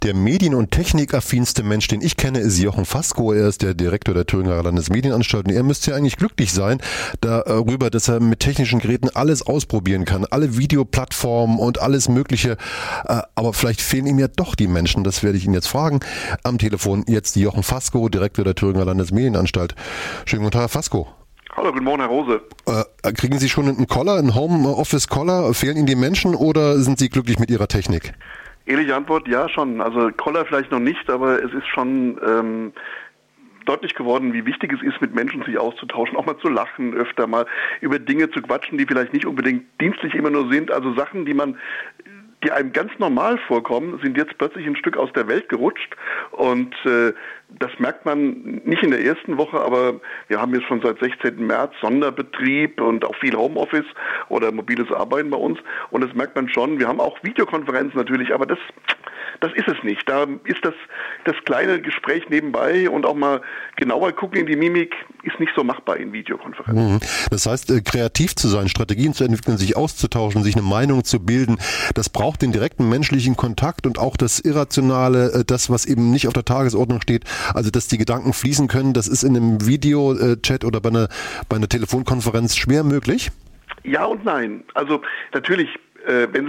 Der medien- und technikaffinste Mensch, den ich kenne, ist Jochen Fasko. Er ist der Direktor der Thüringer Landesmedienanstalt. Und er müsste ja eigentlich glücklich sein darüber, dass er mit technischen Geräten alles ausprobieren kann. Alle Videoplattformen und alles Mögliche. Aber vielleicht fehlen ihm ja doch die Menschen. Das werde ich ihn jetzt fragen. Am Telefon jetzt Jochen Fasko, Direktor der Thüringer Landesmedienanstalt. Schönen guten Tag, Herr Fasko. Hallo, guten Morgen, Herr Rose. Kriegen Sie schon einen Collar, einen Homeoffice-Collar? Fehlen Ihnen die Menschen oder sind Sie glücklich mit Ihrer Technik? Ehrliche Antwort, ja schon. Also Collar vielleicht noch nicht, aber es ist schon deutlich geworden, wie wichtig es ist, mit Menschen sich auszutauschen, auch mal zu lachen, öfter mal über Dinge zu quatschen, die vielleicht nicht unbedingt dienstlich immer nur sind. Also Sachen, die einem ganz normal vorkommen, sind jetzt plötzlich ein Stück aus der Welt gerutscht und das merkt man nicht in der ersten Woche, aber wir haben jetzt schon seit 16. März Sonderbetrieb und auch viel Homeoffice oder mobiles Arbeiten bei uns und das merkt man schon. Wir haben auch Videokonferenzen natürlich, aber das ist es nicht. Da ist das kleine Gespräch nebenbei und auch mal genauer gucken in die Mimik ist nicht so machbar in Videokonferenzen. Das heißt, kreativ zu sein, Strategien zu entwickeln, sich auszutauschen, sich eine Meinung zu bilden, das braucht den direkten menschlichen Kontakt und auch das Irrationale, das, was eben nicht auf der Tagesordnung steht, also dass die Gedanken fließen können, das ist in einem Videochat oder bei einer Telefonkonferenz schwer möglich? Ja und nein. Also natürlich, wenn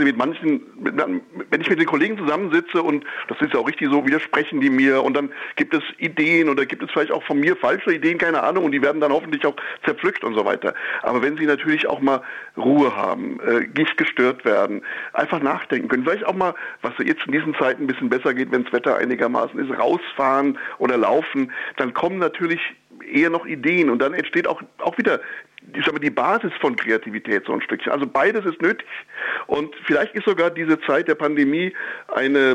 ich mit den Kollegen zusammensitze und das ist ja auch richtig so, widersprechen die mir und dann gibt es Ideen oder gibt es vielleicht auch von mir falsche Ideen, keine Ahnung, und die werden dann hoffentlich auch zerpflückt und so weiter. Aber wenn sie natürlich auch mal Ruhe haben, nicht gestört werden, einfach nachdenken können, vielleicht auch mal, was jetzt in diesen Zeiten ein bisschen besser geht, wenn das Wetter einigermaßen ist, rausfahren oder laufen, dann kommen natürlich eher noch Ideen und dann entsteht auch wieder die Basis von Kreativität so ein Stückchen. Also beides ist nötig und vielleicht ist sogar diese Zeit der Pandemie eine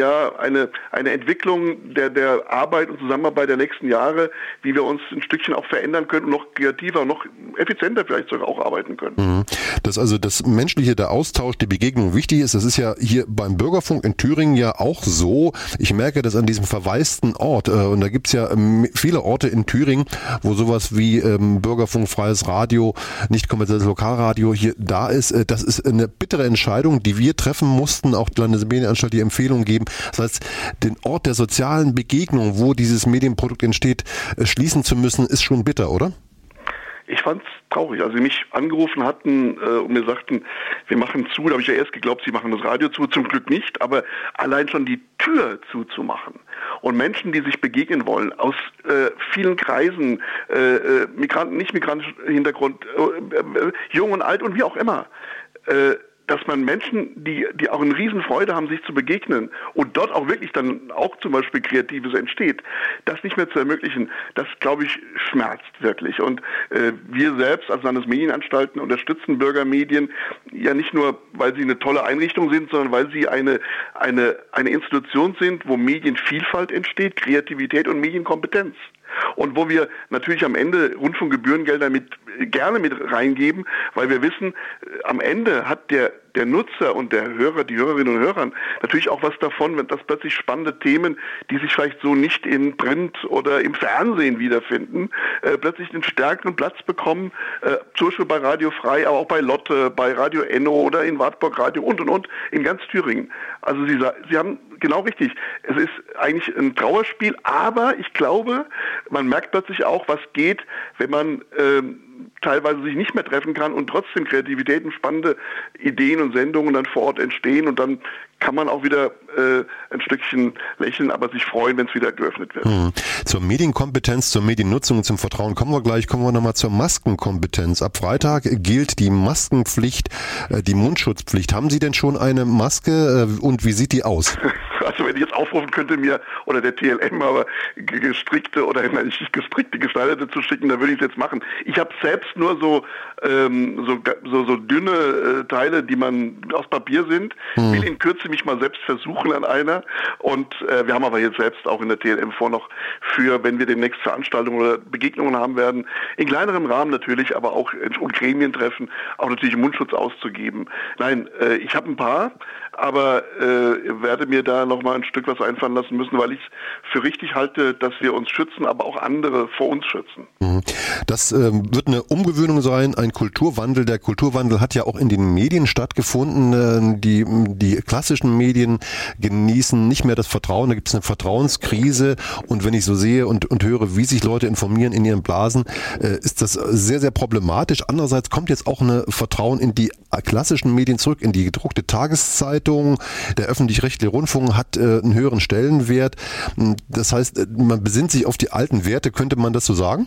Entwicklung der Arbeit und Zusammenarbeit der nächsten Jahre, wie wir uns ein Stückchen auch verändern können und noch kreativer und noch effizienter vielleicht sogar auch arbeiten können. Dass also das Menschliche, der Austausch, die Begegnung wichtig ist, das ist ja hier beim Bürgerfunk in Thüringen ja auch so. Ich merke das an diesem verwaisten Ort und da gibt's ja viele Orte in Thüringen, wo sowas wie Bürgerfunk, freies Radio, nicht kommerzielles Lokalradio hier da ist. Das ist eine bittere Entscheidung, die wir treffen mussten, auch die Landesmedienanstalt die Empfehlung geben. Das heißt, den Ort der sozialen Begegnung, wo dieses Medienprodukt entsteht, schließen zu müssen, ist schon bitter, oder? Ich fand's traurig, als sie mich angerufen hatten und mir sagten, wir machen zu, da habe ich ja erst geglaubt, sie machen das Radio zu, zum Glück nicht, aber allein schon die Tür zuzumachen und Menschen, die sich begegnen wollen, aus vielen Kreisen, Migranten, nicht migrantischen Hintergrund, jung und alt und wie auch immer, dass man Menschen, die auch eine Riesenfreude haben, sich zu begegnen und dort auch wirklich dann auch zum Beispiel Kreatives entsteht, das nicht mehr zu ermöglichen, das, glaube ich, schmerzt wirklich. Und wir selbst als Landesmedienanstalten unterstützen Bürgermedien ja nicht nur, weil sie eine tolle Einrichtung sind, sondern weil sie eine Institution sind, wo Medienvielfalt entsteht, Kreativität und Medienkompetenz. Und wo wir natürlich am Ende Rundfunkgebührengelder gerne mit reingeben, weil wir wissen, am Ende hat der Nutzer und der Hörer, die Hörerinnen und Hörer natürlich auch was davon, wenn das plötzlich spannende Themen, die sich vielleicht so nicht in Print oder im Fernsehen wiederfinden, plötzlich einen stärkeren Platz bekommen, zum Beispiel bei Radio Frei, aber auch bei Lotte, bei Radio Enno oder in Wartburg Radio und in ganz Thüringen. Also Sie haben genau richtig, es ist eigentlich ein Trauerspiel, aber ich glaube, man merkt plötzlich auch, was geht, wenn man teilweise sich nicht mehr treffen kann und trotzdem Kreativität und spannende Ideen und Sendungen dann vor Ort entstehen und dann kann man auch wieder ein Stückchen lächeln, aber sich freuen, wenn es wieder geöffnet wird. Zur Medienkompetenz, zur Mediennutzung, zum Vertrauen kommen wir gleich. Kommen wir nochmal zur Maskenkompetenz. Ab Freitag gilt die Maskenpflicht, die Mundschutzpflicht. Haben Sie denn schon eine Maske und wie sieht die aus? Also wenn ich jetzt aufrufen könnte, mir oder der TLM aber gestrickte oder nicht gestrickte, gestaltete zu schicken, dann würde ich es jetzt machen. Ich habe selbst nur so dünne Teile, die aus Papier sind. Will in Kürze mich mal selbst versuchen an einer. Und wir haben aber jetzt selbst auch in der TLM vor noch wenn wir demnächst Veranstaltungen oder Begegnungen haben werden, in kleinerem Rahmen natürlich, aber auch und Gremientreffen, auch natürlich Mundschutz auszugeben. Nein, ich habe ein paar, aber werde mir da nochmal ein Stück was einfallen lassen müssen, weil ich es für richtig halte, dass wir uns schützen, aber auch andere vor uns schützen. Das wird eine Umgewöhnung sein, ein Kulturwandel. Der Kulturwandel hat ja auch in den Medien stattgefunden. Die klassischen Medien genießen nicht mehr das Vertrauen. Da gibt es eine Vertrauenskrise. Und wenn ich so sehe und höre, wie sich Leute informieren in ihren Blasen, ist das sehr, sehr problematisch. Andererseits kommt jetzt auch ein Vertrauen in die klassischen Medien zurück, in die gedruckte Tageszeitung. Der öffentlich-rechtliche Rundfunk hat einen höheren Stellenwert. Das heißt, man besinnt sich auf die alten Werte. Könnte man das so sagen?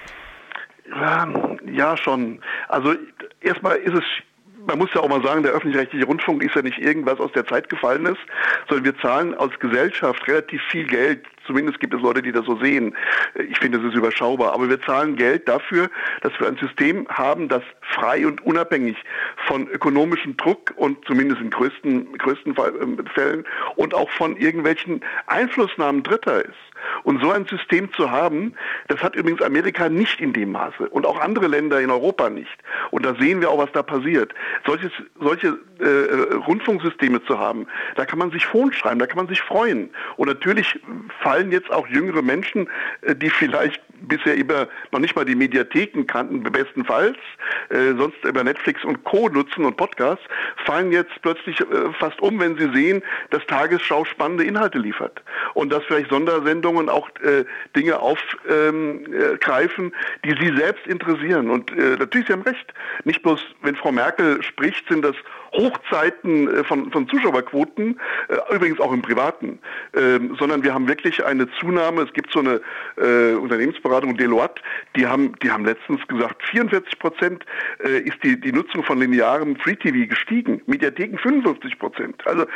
Ja, schon. Also erstmal ist es, man muss ja auch mal sagen, der öffentlich-rechtliche Rundfunk ist ja nicht irgendwas aus der Zeit Gefallenes, sondern wir zahlen als Gesellschaft relativ viel Geld. Zumindest gibt es Leute, die das so sehen. Ich finde, das ist überschaubar. Aber wir zahlen Geld dafür, dass wir ein System haben, das frei und unabhängig von ökonomischem Druck und zumindest in größten Fällen und auch von irgendwelchen Einflussnahmen Dritter ist. Und so ein System zu haben, das hat übrigens Amerika nicht in dem Maße und auch andere Länder in Europa nicht. Und da sehen wir auch, was da passiert. Solche Rundfunksysteme zu haben, da kann man sich Hohn schreiben, da kann man sich freuen. Und natürlich fallen jetzt auch jüngere Menschen, die vielleicht bisher noch nicht mal die Mediatheken kannten, bestenfalls, sonst über Netflix und Co. nutzen und Podcasts, fallen jetzt plötzlich fast um, wenn sie sehen, dass Tagesschau spannende Inhalte liefert. Und dass vielleicht Sondersendungen auch Dinge aufgreifen, die sie selbst interessieren. Und natürlich, Sie haben recht, nicht bloß, wenn Frau Merkel spricht, sind das Hochzeiten von Zuschauerquoten, übrigens auch im Privaten, sondern wir haben wirklich eine Zunahme. Es gibt so eine Unternehmensberatung, Deloitte, die haben letztens gesagt, 44% ist die Nutzung von linearem Free-TV gestiegen, Mediatheken 55%. Also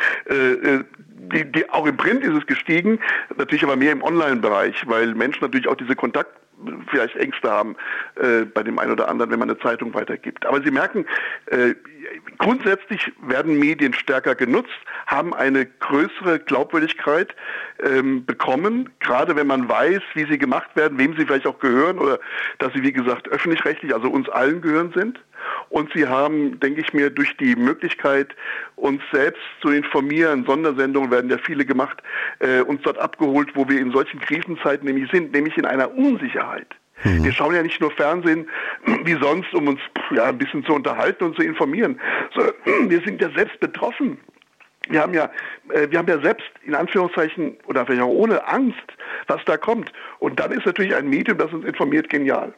auch im Print ist es gestiegen, natürlich aber mehr im Online-Bereich, weil Menschen natürlich auch diese vielleicht Ängste haben bei dem einen oder anderen, wenn man eine Zeitung weitergibt. Aber Sie merken, grundsätzlich werden Medien stärker genutzt, haben eine größere Glaubwürdigkeit bekommen, gerade wenn man weiß, wie sie gemacht werden, wem sie vielleicht auch gehören oder dass sie, wie gesagt, öffentlich-rechtlich, also uns allen gehören sind. Und sie haben, denke ich mir, durch die Möglichkeit, uns selbst zu informieren, Sondersendungen werden ja viele gemacht, uns dort abgeholt, wo wir in solchen Krisenzeiten nämlich sind, nämlich in einer Unsicherheit. Wir schauen ja nicht nur Fernsehen wie sonst, um uns ein bisschen zu unterhalten und zu informieren, sondern wir sind ja selbst betroffen. Wir haben ja selbst in Anführungszeichen oder vielleicht auch ohne Angst, was da kommt. Und dann ist natürlich ein Medium, das uns informiert, genial.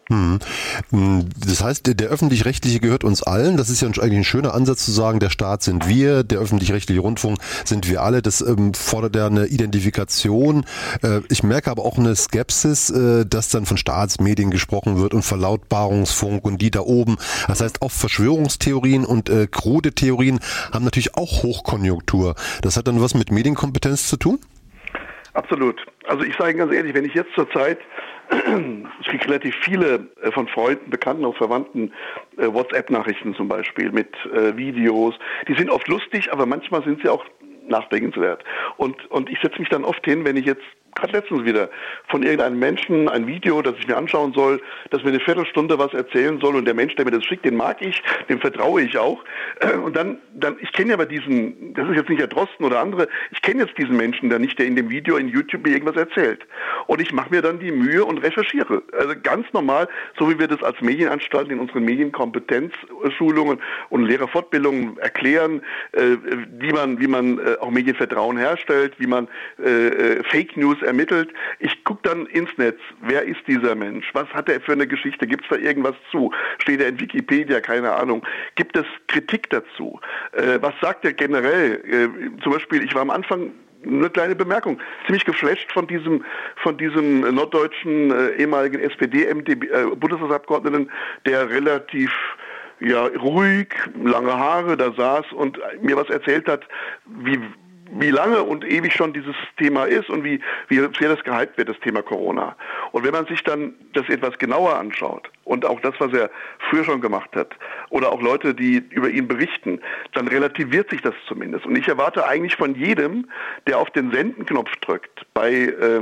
Das heißt, der Öffentlich-Rechtliche gehört uns allen. Das ist ja eigentlich ein schöner Ansatz zu sagen, der Staat sind wir, der Öffentlich-Rechtliche Rundfunk sind wir alle. Das fordert ja eine Identifikation. Ich merke aber auch eine Skepsis, dass dann von Staatsmedien gesprochen wird und Verlautbarungsfunk und die da oben. Das heißt, auch Verschwörungstheorien und krude Theorien haben natürlich auch Hochkonjunktur. Das hat dann was mit Medienkompetenz zu tun? Absolut. Also ich sage Ihnen ganz ehrlich, wenn ich jetzt zurzeit, ich kriege relativ viele von Freunden, Bekannten, auch Verwandten, WhatsApp-Nachrichten zum Beispiel mit Videos. Die sind oft lustig, aber manchmal sind sie auch nachdenkenswert. Und ich setze mich dann oft hin, wenn ich jetzt gerade letztens wieder von irgendeinem Menschen ein Video, das ich mir anschauen soll, das mir eine Viertelstunde was erzählen soll und der Mensch, der mir das schickt, den mag ich, dem vertraue ich auch. Und dann ich kenne ja aber diesen, das ist jetzt nicht Herr Drosten oder andere, ich kenne jetzt diesen Menschen da nicht, der in dem Video in YouTube mir irgendwas erzählt. Und ich mache mir dann die Mühe und recherchiere. Also ganz normal, so wie wir das als Medienanstalt in unseren Medienkompetenzschulungen und Lehrerfortbildungen erklären, wie man auch Medienvertrauen herstellt, wie man Fake News ermittelt. Ich gucke dann ins Netz, wer ist dieser Mensch? Was hat er für eine Geschichte? Gibt es da irgendwas zu? Steht er in Wikipedia? Keine Ahnung. Gibt es Kritik dazu? Was sagt er generell? Zum Beispiel, ich war am Anfang, eine kleine Bemerkung, ziemlich geflasht von diesem norddeutschen ehemaligen SPD-Bundestagsabgeordneten, der relativ ruhig, lange Haare da saß und mir was erzählt hat, wie lange und ewig schon dieses Thema ist und wie sehr das gehypt wird, das Thema Corona. Und wenn man sich dann das etwas genauer anschaut und auch das, was er früher schon gemacht hat, oder auch Leute, die über ihn berichten, dann relativiert sich das zumindest. Und ich erwarte eigentlich von jedem, der auf den Senden-Knopf drückt, bei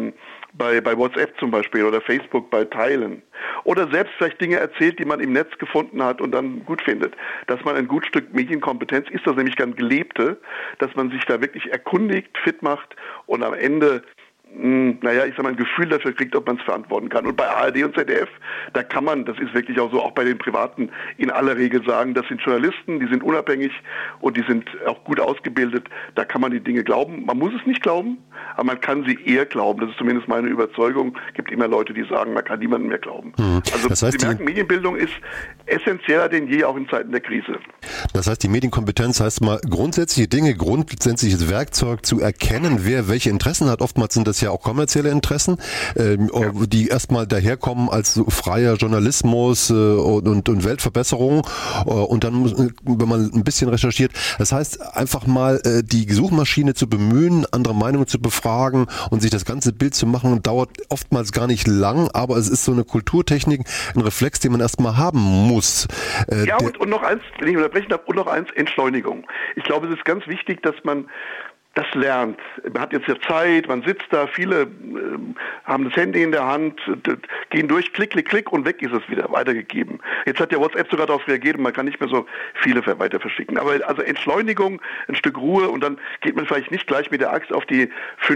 bei WhatsApp zum Beispiel oder Facebook bei Teilen. Oder selbst vielleicht Dinge erzählt, die man im Netz gefunden hat und dann gut findet. Dass man ein gut Stück Medienkompetenz ist, das nämlich ganz gelebte, dass man sich da wirklich erkundigt, fit macht und am Ende ein Gefühl dafür kriegt, ob man es verantworten kann. Und bei ARD und ZDF, da kann man, das ist wirklich auch so, auch bei den Privaten in aller Regel sagen, das sind Journalisten, die sind unabhängig und die sind auch gut ausgebildet. Da kann man die Dinge glauben. Man muss es nicht glauben, aber man kann sie eher glauben. Das ist zumindest meine Überzeugung. Es gibt immer Leute, die sagen, man kann niemandem mehr glauben. Also das heißt, Sie merken, Medienbildung ist essentieller denn je, auch in Zeiten der Krise. Das heißt, die Medienkompetenz heißt mal grundsätzliche Dinge, grundsätzliches Werkzeug zu erkennen, wer welche Interessen hat. Oftmals sind das ja auch kommerzielle Interessen, die erstmal daherkommen als freier Journalismus und Weltverbesserung und dann, wenn man ein bisschen recherchiert, das heißt einfach mal die Suchmaschine zu bemühen, andere Meinungen zu befragen und sich das ganze Bild zu machen, dauert oftmals gar nicht lang, aber es ist so eine Kulturtechnik, ein Reflex, den man erstmal haben muss. Und noch eins, wenn ich unterbrechen darf, und noch eins, Entschleunigung. Ich glaube, es ist ganz wichtig, dass man das lernt. Man hat jetzt ja Zeit, man sitzt da, viele haben das Handy in der Hand, gehen durch, klick, klick, klick und weg ist es wieder, weitergegeben. Jetzt hat ja WhatsApp sogar darauf reagiert und man kann nicht mehr so viele weiter verschicken. Aber also Entschleunigung, ein Stück Ruhe und dann geht man vielleicht nicht gleich mit der Axt auf die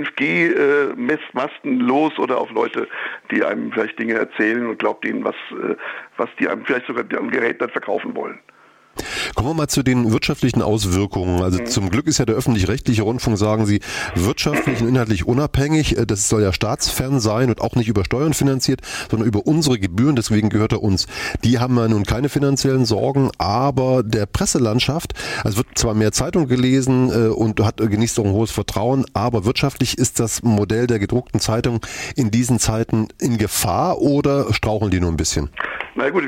5G-Masten los oder auf Leute, die einem vielleicht Dinge erzählen und glaubt ihnen, was die einem vielleicht sogar am Gerät dann verkaufen wollen. Kommen wir mal zu den wirtschaftlichen Auswirkungen. Also zum Glück ist ja der öffentlich-rechtliche Rundfunk, sagen Sie, wirtschaftlich und inhaltlich unabhängig. Das soll ja staatsfern sein und auch nicht über Steuern finanziert, sondern über unsere Gebühren. Deswegen gehört er uns. Die haben ja nun keine finanziellen Sorgen, aber der Presselandschaft, also wird zwar mehr Zeitung gelesen und genießt auch ein hohes Vertrauen, aber wirtschaftlich ist das Modell der gedruckten Zeitung in diesen Zeiten in Gefahr oder straucheln die nur ein bisschen? Na gut,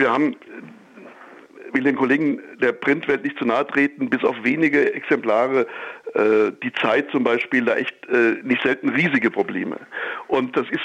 will den Kollegen der Printwelt nicht zu nahe treten, bis auf wenige Exemplare, die Zeit zum Beispiel, da echt nicht selten riesige Probleme. Und das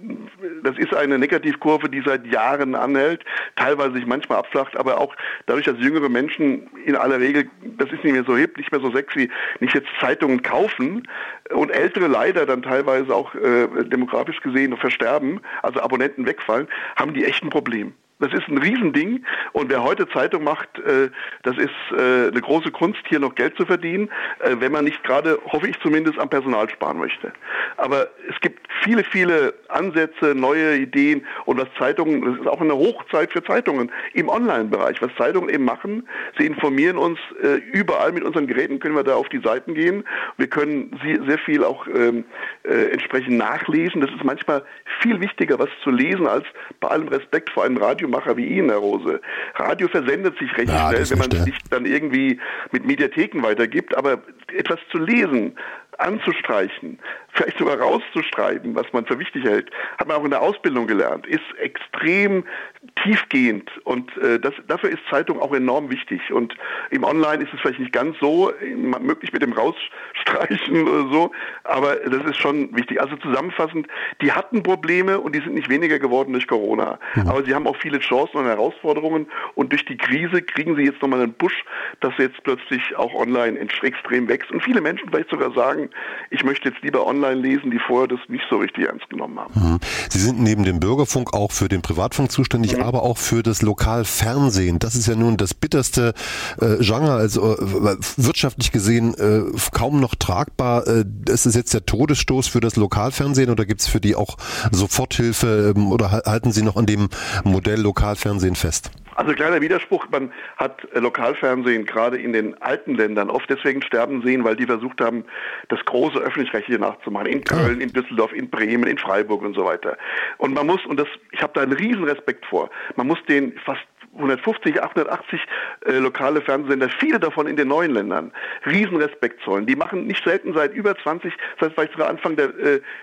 ist eine Negativkurve, die seit Jahren anhält, teilweise sich manchmal abflacht, aber auch dadurch, dass jüngere Menschen in aller Regel, das ist nicht mehr so hip, nicht mehr so sexy, nicht jetzt Zeitungen kaufen und ältere leider dann teilweise auch demografisch gesehen versterben, also Abonnenten wegfallen, haben die echt ein Problem. Das ist ein Riesending und wer heute Zeitung macht, das ist eine große Kunst, hier noch Geld zu verdienen, wenn man nicht gerade, hoffe ich zumindest, am Personal sparen möchte. Aber es gibt viele, viele Ansätze, neue Ideen und was Zeitungen, das ist auch eine Hochzeit für Zeitungen im Online-Bereich. Was Zeitungen eben machen, sie informieren uns überall, mit unseren Geräten können wir da auf die Seiten gehen. Wir können sehr viel auch entsprechend nachlesen. Das ist manchmal viel wichtiger, was zu lesen, als bei allem Respekt vor einem Radiomacher wie Ihnen, Herr Rose. Radio versendet sich recht schnell, wenn man es nicht dann irgendwie mit Mediatheken weitergibt, aber etwas zu lesen, anzustreichen, vielleicht sogar rauszuschreiben, was man für wichtig hält, hat man auch in der Ausbildung gelernt, ist extrem tiefgehend und dafür ist Zeitung auch enorm wichtig und im Online ist es vielleicht nicht ganz so möglich mit dem Rausstreichen oder so, aber das ist schon wichtig. Also zusammenfassend, die hatten Probleme und die sind nicht weniger geworden durch Corona, aber sie haben auch viele Chancen und Herausforderungen und durch die Krise kriegen sie jetzt nochmal einen Push, dass jetzt plötzlich auch online extrem wächst und viele Menschen vielleicht sogar sagen, ich möchte jetzt lieber online lesen, die vorher das nicht so richtig ernst genommen haben. Sie sind neben dem Bürgerfunk auch für den Privatfunk zuständig, aber auch für das Lokalfernsehen. Das ist ja nun das bitterste Genre, also wirtschaftlich gesehen kaum noch tragbar. Ist es jetzt der Todesstoß für das Lokalfernsehen oder gibt es für die auch Soforthilfe oder halten Sie noch an dem Modell Lokalfernsehen fest? Also kleiner Widerspruch, man hat Lokalfernsehen gerade in den alten Ländern oft deswegen sterben sehen, weil die versucht haben, das große Öffentlich-Rechtliche nachzumachen. In Köln, in Düsseldorf, in Bremen, in Freiburg und so weiter. Und man muss, ich habe da einen riesen Respekt vor, man muss den fast 150, 880 lokale Fernsehsender, viele davon in den neuen Ländern, riesen Respekt zollen. Die machen nicht selten seit über 20, seit vielleicht sogar Anfang der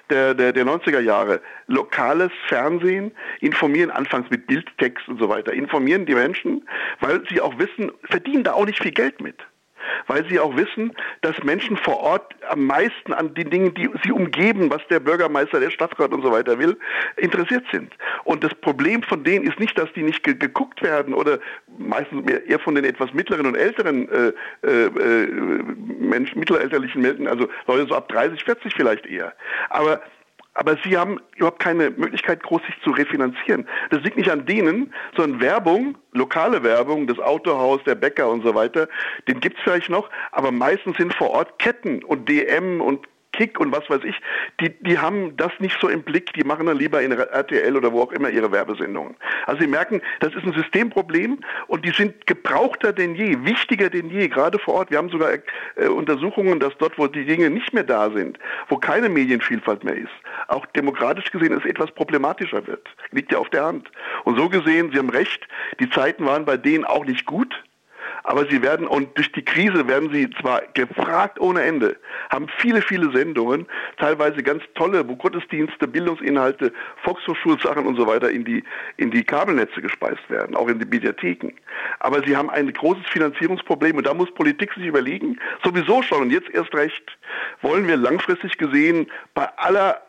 90er Jahre, lokales Fernsehen, informieren anfangs mit Bildtext und so weiter, informieren die Menschen, weil sie auch wissen, verdienen da auch nicht viel Geld mit. Weil sie auch wissen, dass Menschen vor Ort am meisten an den Dingen, die sie umgeben, was der Bürgermeister, der Stadtrat und so weiter will, interessiert sind. Und das Problem von denen ist nicht, dass die nicht geguckt werden oder meistens eher von den etwas mittleren und älteren Menschen, mittelalterlichen Menschen, also Leute so ab 30, 40 vielleicht eher. Aber aber sie haben überhaupt keine Möglichkeit, groß sich zu refinanzieren. Das liegt nicht an denen, sondern Werbung, lokale Werbung, das Autohaus, der Bäcker und so weiter, den gibt's vielleicht noch, aber meistens sind vor Ort Ketten und DM und Kick und was weiß ich, die haben das nicht so im Blick, die machen dann lieber in RTL oder wo auch immer ihre Werbesendungen. Also sie merken, das ist ein Systemproblem und die sind gebrauchter denn je, wichtiger denn je, gerade vor Ort. Wir haben sogar Untersuchungen, dass dort, wo die Dinge nicht mehr da sind, wo keine Medienvielfalt mehr ist, auch demokratisch gesehen es etwas problematischer wird. Liegt ja auf der Hand. Und so gesehen, Sie haben recht, die Zeiten waren bei denen auch nicht gut. Aber sie werden, und durch die Krise werden sie zwar gefragt ohne Ende, haben viele, viele Sendungen, teilweise ganz tolle, wo Gottesdienste, Bildungsinhalte, Volkshochschulsachen und so weiter in die Kabelnetze gespeist werden, auch in die Mediatheken. Aber sie haben ein großes Finanzierungsproblem und da muss Politik sich überlegen, sowieso schon und jetzt erst recht, wollen wir langfristig gesehen bei aller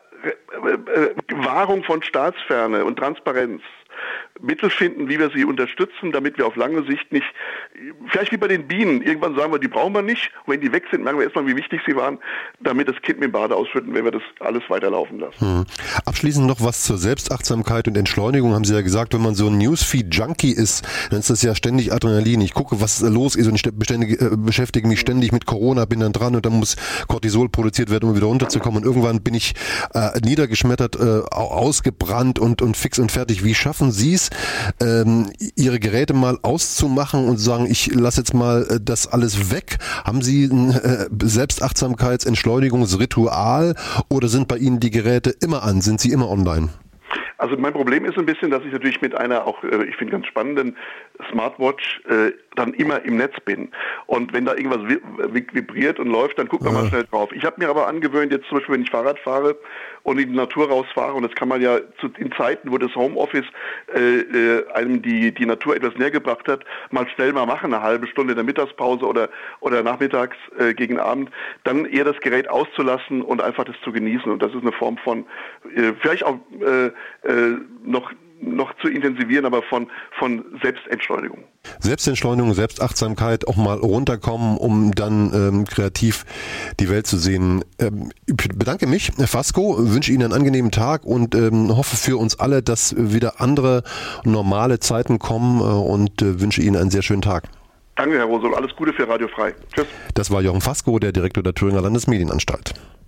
Wahrung von Staatsferne und Transparenz Mittel finden, wie wir sie unterstützen, damit wir auf lange Sicht nicht, vielleicht wie bei den Bienen, irgendwann sagen wir, die brauchen wir nicht. Und wenn die weg sind, merken wir erstmal, wie wichtig sie waren, damit das Kind mit dem Bade ausschütten, wenn wir das alles weiterlaufen lassen. Abschließend noch was zur Selbstachtsamkeit und Entschleunigung. Haben Sie ja gesagt, wenn man so ein Newsfeed-Junkie ist, dann ist das ja ständig Adrenalin. Ich gucke, was los ist und ich beschäftige mich ständig mit Corona, bin dann dran und dann muss Cortisol produziert werden, um wieder runterzukommen. Und irgendwann bin ich niedergeschmettert, ausgebrannt und fix und fertig. Wie schaffen Sie es, Ihre Geräte mal auszumachen und zu sagen, ich lasse jetzt mal das alles weg? Haben Sie ein Selbstachtsamkeits-, Entschleunigungsritual oder sind bei Ihnen die Geräte immer an? Sind Sie immer online? Also mein Problem ist ein bisschen, dass ich natürlich mit einer auch, ich finde ganz spannenden Smartwatch dann immer im Netz bin. Und wenn da irgendwas vibriert und läuft, dann guckt man mal schnell drauf. Ich habe mir aber angewöhnt, jetzt zum Beispiel, wenn ich Fahrrad fahre und in die Natur rausfahre, und das kann man ja in Zeiten, wo das Homeoffice einem die Natur etwas näher gebracht hat, mal schnell mal machen, eine halbe Stunde in der Mittagspause oder nachmittags gegen Abend, dann eher das Gerät auszulassen und einfach das zu genießen. Und das ist eine Form von, vielleicht auch noch zu intensivieren, aber von Selbstentschleunigung. Selbstentschleunigung, Selbstachtsamkeit, auch mal runterkommen, um dann kreativ die Welt zu sehen. Ich bedanke mich, Herr Fasko, wünsche Ihnen einen angenehmen Tag und hoffe für uns alle, dass wieder andere normale Zeiten kommen und wünsche Ihnen einen sehr schönen Tag. Danke, Herr Rosol. Alles Gute für Radio Frei. Tschüss. Das war Jochen Fasko, der Direktor der Thüringer Landesmedienanstalt.